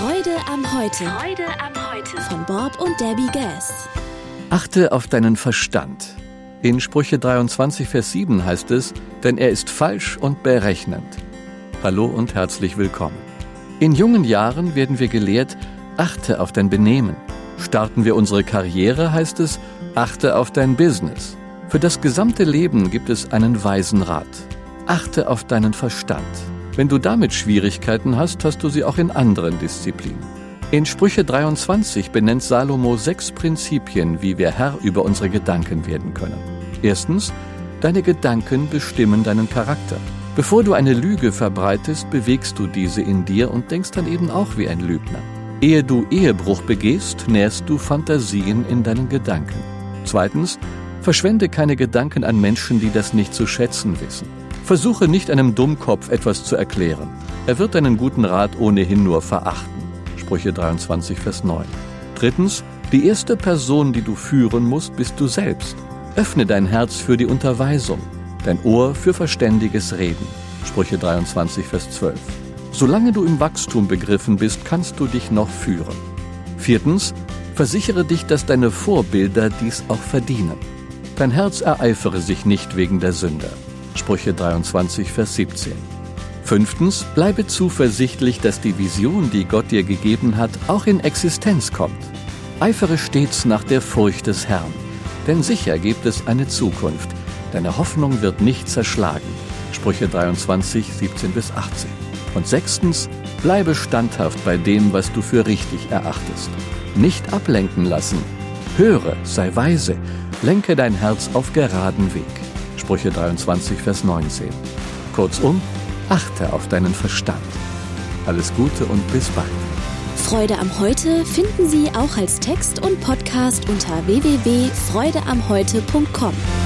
Freude am Heute. Freude am Heute. Von Bob und Debbie Gass. Achte auf deinen Verstand. In Sprüche 23, Vers 7 heißt es, denn er ist falsch und berechnend. Hallo und herzlich willkommen. In jungen Jahren werden wir gelehrt, achte auf dein Benehmen. Starten wir unsere Karriere, heißt es, achte auf dein Business. Für das gesamte Leben gibt es einen weisen Rat. Achte auf deinen Verstand. Wenn du damit Schwierigkeiten hast, hast du sie auch in anderen Disziplinen. In Sprüche 23 benennt Salomo 6 Prinzipien, wie wir Herr über unsere Gedanken werden können. Erstens, deine Gedanken bestimmen deinen Charakter. Bevor du eine Lüge verbreitest, bewegst du diese in dir und denkst dann eben auch wie ein Lügner. Ehe du Ehebruch begehst, nährst du Fantasien in deinen Gedanken. Zweitens, verschwende keine Gedanken an Menschen, die das nicht zu schätzen wissen. Versuche nicht einem Dummkopf etwas zu erklären. Er wird deinen guten Rat ohnehin nur verachten. Sprüche 23, Vers 9. Drittens, die erste Person, die du führen musst, bist du selbst. Öffne dein Herz für die Unterweisung, dein Ohr für verständiges Reden. Sprüche 23, Vers 12. Solange du im Wachstum begriffen bist, kannst du dich noch führen. Viertens, versichere dich, dass deine Vorbilder dies auch verdienen. Dein Herz ereifere sich nicht wegen der Sünder. Sprüche 23, Vers 17. Fünftens, bleibe zuversichtlich, dass die Vision, die Gott dir gegeben hat, auch in Existenz kommt. Eifere stets nach der Furcht des Herrn, denn sicher gibt es eine Zukunft. Deine Hoffnung wird nicht zerschlagen. Sprüche 23, 17 bis 18. Und sechstens, bleibe standhaft bei dem, was du für richtig erachtest. Nicht ablenken lassen. Höre, sei weise, lenke dein Herz auf geraden Weg. Sprüche 23, Vers 19. Kurzum, achte auf deinen Verstand. Alles Gute und bis bald. Freude am Heute finden Sie auch als Text und Podcast unter www.freudeamheute.com.